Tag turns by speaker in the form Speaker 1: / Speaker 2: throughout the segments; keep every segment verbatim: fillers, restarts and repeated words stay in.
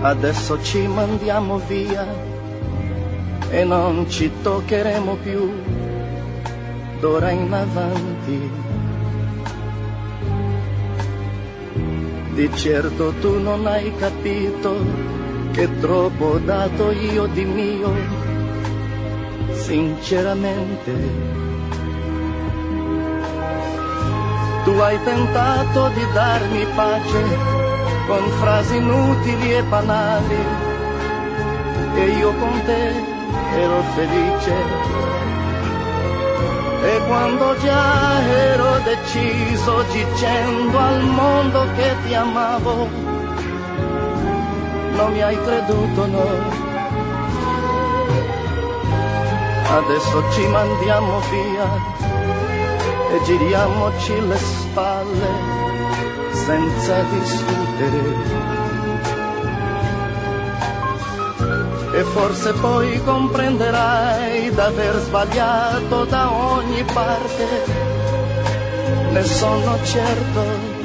Speaker 1: Adesso ci mandiamo via e non ci toccheremo più d'ora in avanti. Di certo tu non hai capito che troppo ho dato io di mio, sinceramente. Tu hai tentato di darmi pace con frasi inutili e banali, e io con te ero felice. E quando già ero deciso, dicendo al mondo che ti amavo, non mi hai creduto, no. Adesso ci mandiamo via e giriamoci le spalle senza discutere. E forse poi comprenderai d'aver sbagliato da ogni parte, ne sono certo.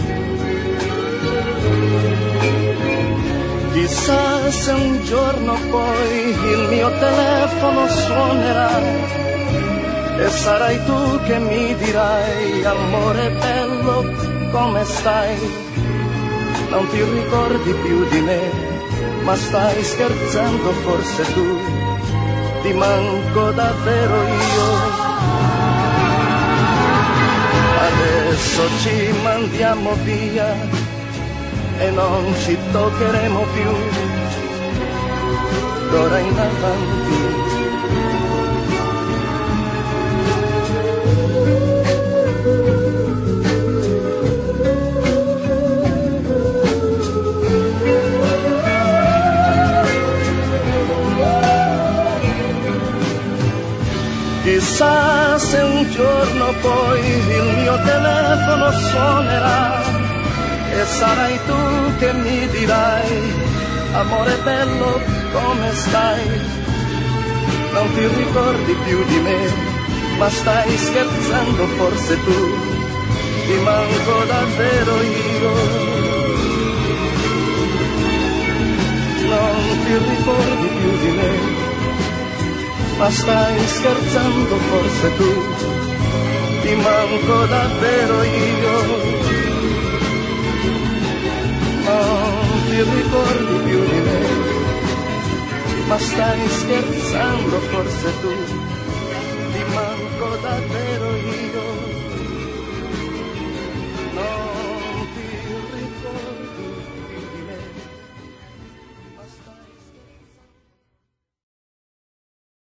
Speaker 1: Chissà se un giorno poi il mio telefono suonerà e sarai tu che mi dirai: amore bello, come stai? Non ti ricordi più di me, ma stai scherzando forse tu, ti manco davvero io. Adesso ci mandiamo via e non ci toccheremo più d'ora in avanti. Chissà se un giorno poi il mio telefono suonerà e sarai tu che mi dirai: amore bello, come stai? Non ti ricordi più di me, ma stai scherzando forse tu, ti manco davvero io. Non ti ricordi più di me, ma stai scherzando forse tu, ti manco davvero io. Non ti ricordi più di me, ma stai scherzando forse tu, ti manco davvero io.